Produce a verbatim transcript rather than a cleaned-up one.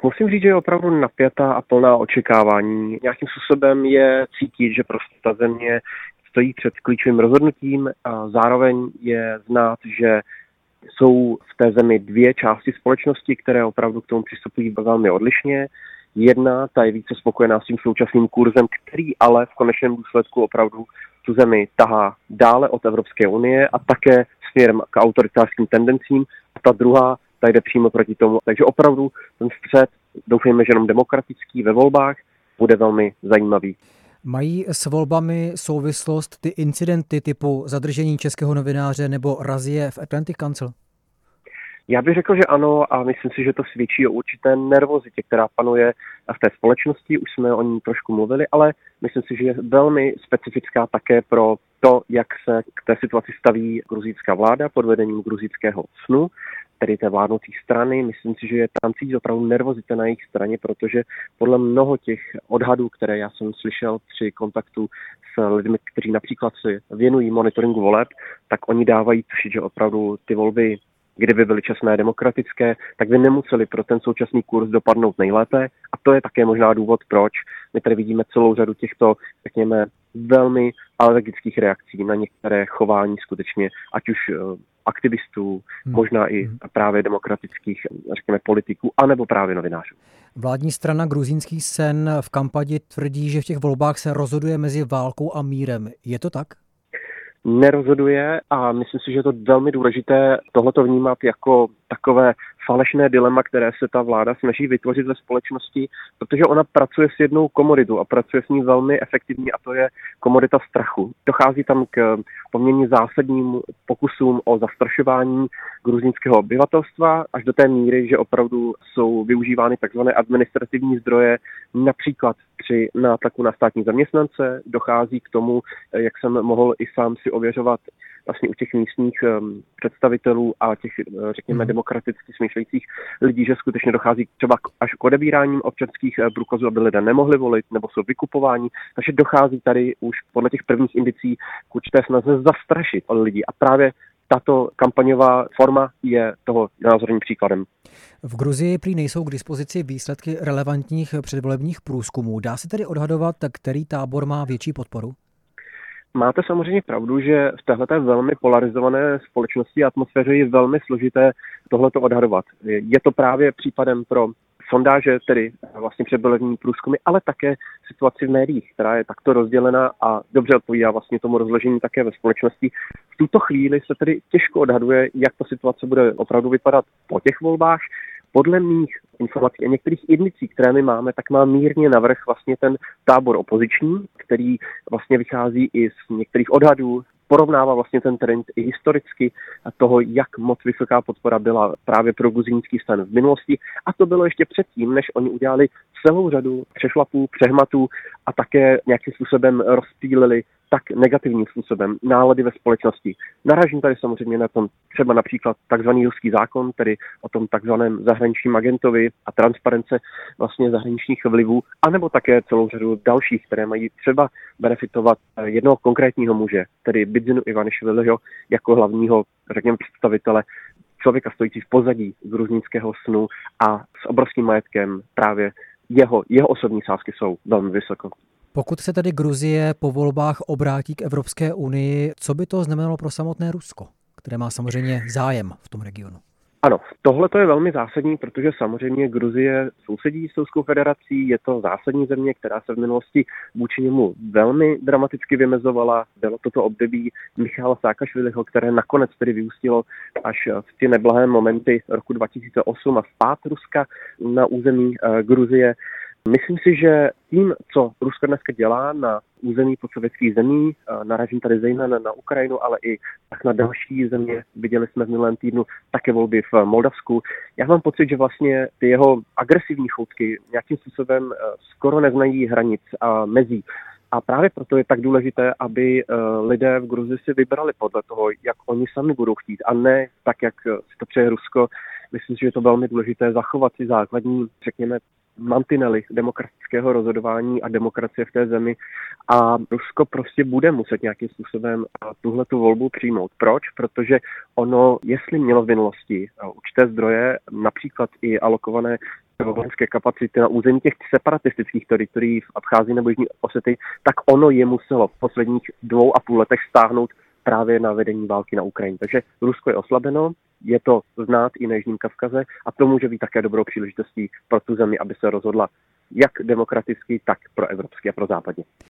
Musím říct, že je opravdu napjatá a plná očekávání. Nějakým způsobem je cítit, že prostě ta země stojí před klíčovým rozhodnutím a zároveň je znát, že jsou v té zemi dvě části společnosti, které opravdu k tomu přistupují velmi odlišně. Jedna, ta je více spokojená s tím současným kurzem, který ale v konečném důsledku opravdu tu zemi tahá dále od Evropské unie a také směrem k autoritářským tendencím. A ta druhá, ta jde přímo proti tomu. Takže opravdu ten střed, doufejme, že jenom demokratický ve volbách, bude velmi zajímavý. Mají s volbami souvislost ty incidenty typu zadržení českého novináře nebo razie v Atlantic Council? Já bych řekl, že ano a myslím si, že to svědčí o určité nervozitě, která panuje v té společnosti. Už jsme o ní trošku mluvili, ale myslím si, že je velmi specifická také pro to, jak se k té situaci staví gruzínská vláda pod vedením gruzínského snu, tedy té vládnoucí strany. Myslím si, že je tam cítit opravdu nervozita na jejich straně, protože podle mnoho těch odhadů, které já jsem slyšel při kontaktu s lidmi, kteří například si věnují monitoringu voleb, tak oni dávají tušit, že opravdu ty volby, kdyby byly čestné, demokratické, tak by nemuseli pro ten současný kurz dopadnout nejlépe. A to je také možná důvod, proč my tady vidíme celou řadu těchto, řekněme, velmi alergických reakcí na některé chování skutečně, ať už aktivistů, hmm. možná i právě demokratických, řekněme, politiků, anebo právě novinářů. Vládní strana Gruzínský sen v kampani tvrdí, že v těch volbách se rozhoduje mezi válkou a mírem. Je to tak? Nerozhoduje a myslím si, že je to velmi důležité tohleto vnímat jako takové falešné dilema, které se ta vláda snaží vytvořit ve společnosti, protože ona pracuje s jednou komoditou a pracuje s ní velmi efektivně a to je komodita strachu. Dochází tam k poměrně zásadním pokusům o zastrašování gruzínského obyvatelstva až do té míry, že opravdu jsou využívány takzvané administrativní zdroje, například při nátlaku na státní zaměstnance. Dochází k tomu, jak jsem mohl i sám si ověřovat vlastně u těch místních um, představitelů a těch, uh, řekněme, demokraticky smýšlejících lidí, že skutečně dochází třeba až k odebíráním občanských uh, průkazů, aby lidé nemohli volit nebo jsou vykupováni. Takže dochází tady už podle těch prvních indicí k určité snaze zastrašit lidi. A právě tato kampaňová forma je toho názorným příkladem. V Gruzii prý nejsou k dispozici výsledky relevantních předvolebních průzkumů. Dá se tedy odhadovat, který tábor má větší podporu? Máte samozřejmě pravdu, že v téhleté velmi polarizované společnosti a atmosféře je velmi složité tohleto odhadovat. Je to právě případem pro sondáže, tedy vlastně předvolební průzkumy, ale také situaci v médiích, která je takto rozdělená a dobře odpovídá vlastně tomu rozložení také ve společnosti. V tuto chvíli se tedy těžko odhaduje, jak ta situace bude opravdu vypadat po těch volbách. Podle mých informací a některých indicí, které my máme, tak má mírně navrch vlastně ten tábor opoziční, který vlastně vychází i z některých odhadů, porovnává vlastně ten trend i historicky toho, jak moc vysoká podpora byla právě pro gruzínský stan v minulosti. A to bylo ještě předtím, než oni udělali celou řadu přešlapů, přehmatů a také nějakým způsobem rozptýlili tak negativním způsobem nálady ve společnosti. Narážím tady samozřejmě na tom třeba například takzvaný ruský zákon, tedy o tom takzvaném zahraničním agentovi a transparence vlastně zahraničních vlivů, anebo také celou řadu dalších, které mají třeba benefitovat jednoho konkrétního muže, tedy Bidzinu Ivanišviliho jako hlavního, řekněme, představitele, člověka stojící v pozadí gruzínského snu a s obrovským majetkem právě jeho, jeho osobní sázky jsou velmi vysoko. Pokud se tedy Gruzie po volbách obrátí k Evropské unii, co by to znamenalo pro samotné Rusko, které má samozřejmě zájem v tom regionu? Ano, tohle to je velmi zásadní, protože samozřejmě Gruzie sousedí s Ruskou federací, je to zásadní země, která se v minulosti vůči němu velmi dramaticky vymezovala. Bylo toto období Michala Saakašviliho, které nakonec tedy vyústilo až v ty neblahé momenty roku dva tisíce osm a vpád Ruska na území uh, Gruzie. Myslím si, že tím, co Rusko dneska dělá na území podsovětských zemí, naražím tady zejména na Ukrajinu, ale i tak na další země, viděli jsme v minulém týdnu také volby v Moldavsku. Já mám pocit, že vlastně ty jeho agresivní choutky nějakým způsobem skoro neznají hranic a mezí. A právě proto je tak důležité, aby lidé v Gruzii si vybrali podle toho, jak oni sami budou chtít, a ne tak, jak si to přeje Rusko. Myslím si, že je to velmi důležité zachovat si základní, řekněme, mantinely demokratického rozhodování a demokracie v té zemi a Rusko prostě bude muset nějakým způsobem tuhletu volbu přijmout. Proč? Protože ono, jestli mělo v minulosti určité zdroje, například i alokované vojenské kapacity na území těch separatistických teritorií v Abcházii nebo Jižní Osety, tak ono je muselo v posledních dvou a půl letech stáhnout právě na vedení války na Ukrajině. Takže Rusko je oslabeno, je to znát i na Jižním Kavkaze a to může být také dobrou příležitostí pro tu zemi, aby se rozhodla jak demokraticky, tak pro evropský a pro západě.